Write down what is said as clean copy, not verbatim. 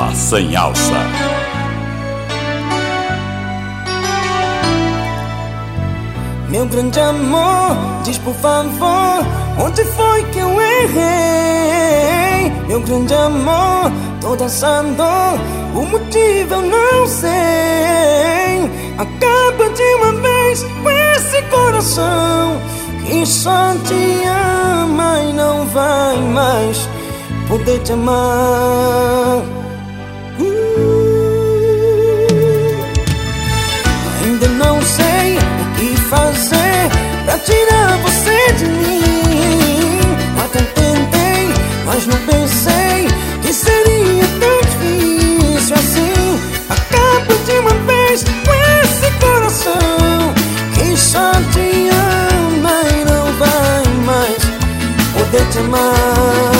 Samba sem alça. Meu grande amor, diz por favor, onde foi que eu errei? Meu grande amor, toda essa dor, o motivo eu não sei. Acaba de uma vez com esse coração que só te ama e não vai mais poder te amar. Ainda não sei o que fazer pra tirar você de mim. Até tentei, mas não pensei que seria tão difícil assim. Acabo de uma vez com esse coração que só te ama e não vai mais poder te amar.